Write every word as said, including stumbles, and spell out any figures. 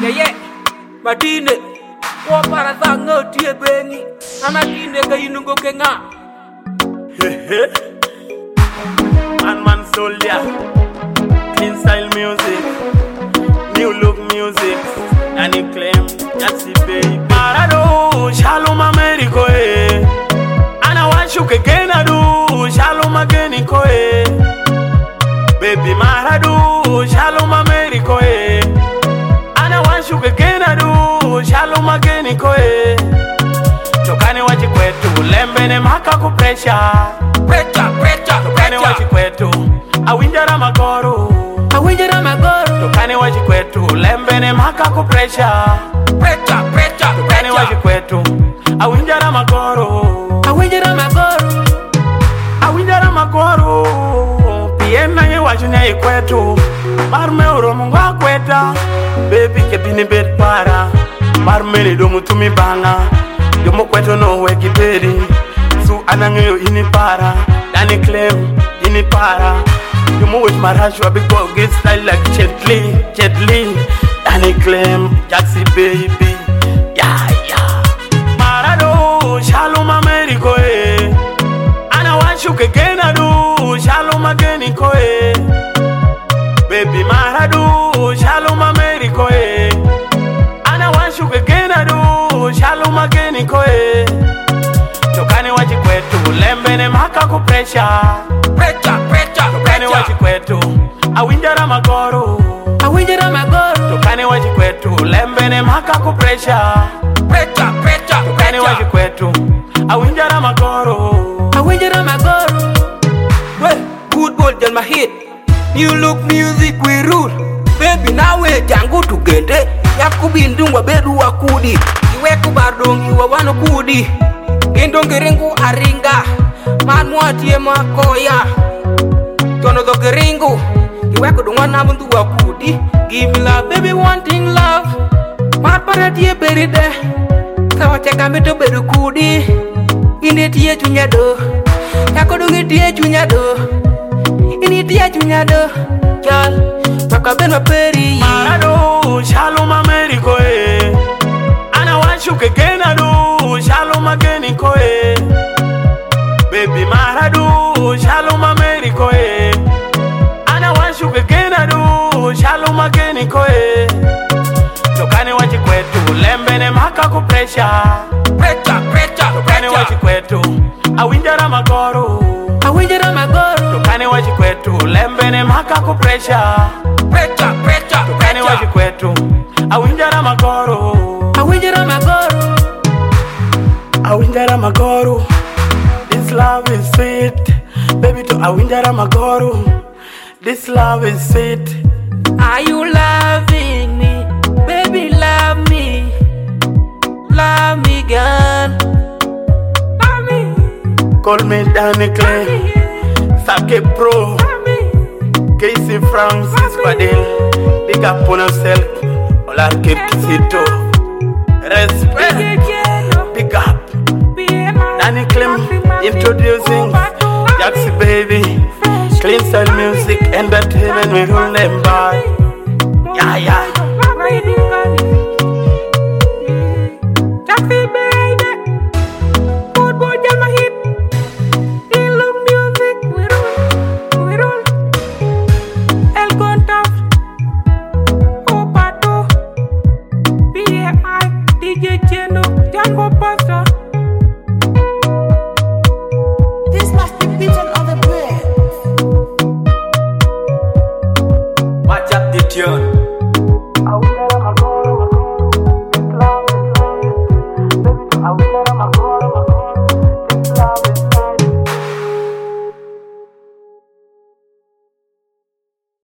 Yeye, Madine, kwa para zango tie bengi, anakine kayinungo kenga. Man man soldier, clean style music, new look music, and you claim that's it baby. Marado, shalom Americo eh. Ana washu kegena do, shalom ageniko eh. Baby Marado, shalom Americo eh. Ana washu kegena do, shalom ageniko eh. Tokane wachi kwetu, lembene maka ku pressure. Pressure, pressure, Tokane wachi kwetu, awinjara magoro. Awinjara magoro. Tokane wachi kwetu, lembene maka ku pressure. Pressure, pressure, Tokane wachi kwetu, awinjara magoro. Awinjara magoro. Awinjara magoro. Piena ye wachi nye kwetu, marme uro mungu kweta. Baby kebini bed para, marme ni domu tumi banga. Yomo kwetu no weki bedi. Su anangeyo ini para, Danny claim ini para. Yomo with marashwa because get style like Jet Li, Jet Li. Danny claim Jaxi baby, yeah yeah. Marado, shalom Americo eh. Ana washu kegena do, shalom ageniko eh. Baby Marado, shalom Americo eh. Ana washu kegena do, shalom ageniko eh. Tokane wachi kwetu, lembene maka ku pressure. Pressure, pressure, Tokane wachi kwetu, awinjara magoro. Awinjara magoro. Tokane wachi kwetu, lembene maka ku pressure. Pressure, pressure, Tokane wachi kwetu, awinjara magoro. Awinjara magoro. Well, good boy tell my hit. New look music we rule. Baby now we jangu tugende. Yakubindungwa beru wakudi. Iwe kubardongi wa wano kudi. Indongiringu aringa, manmuatie makoya. Tono do giringu, iweko dungwa na bundu wakudi. Give me love, baby wanting love. Matparatie beride, kawa cheka mito beru kudi. Ini tie chunya do, yako dungi tie chunya do. Ini tie chunya do, jal, maka benwa peri. Marado, shalom Americo eh. Ana washu kegena do, shalom ageniko eh. Baby Marado, shalom Americo eh. Ana washu kegena do, shalom ageniko eh. Tokane wachi kwetu, lembene maka ku pressure. Pressure, pressure, Tokane wachi kwetu, awinjara magoro. Awinjara magoro. Tokane wachi kwetu, lembene maka ku pressure. Pressure, pressure, Tokane wachi kwetu, awinjara magoro. Awinjara magoro. Awinjara magoro. This love is sweet. Baby to awinjara magoro. This love is sweet. Are you loving me? Baby love me. Love me girl. Love me. Call me Danny Clay, Sake Pro, Casey Francis Padel. Big up on yourself. Ola keep kisito. Respect. Big up. Danny Clay introducing Jaxi baby. Clean style music, entertainment, we rule them by. Yeah, yeah. Jaxi baby. Good boy, tell my hit. In look music, we rule, we rule. El Contaf, Opato, B A I, D J Chendo, Django Pasta. This must be beaten on the bread. Watch up the tune.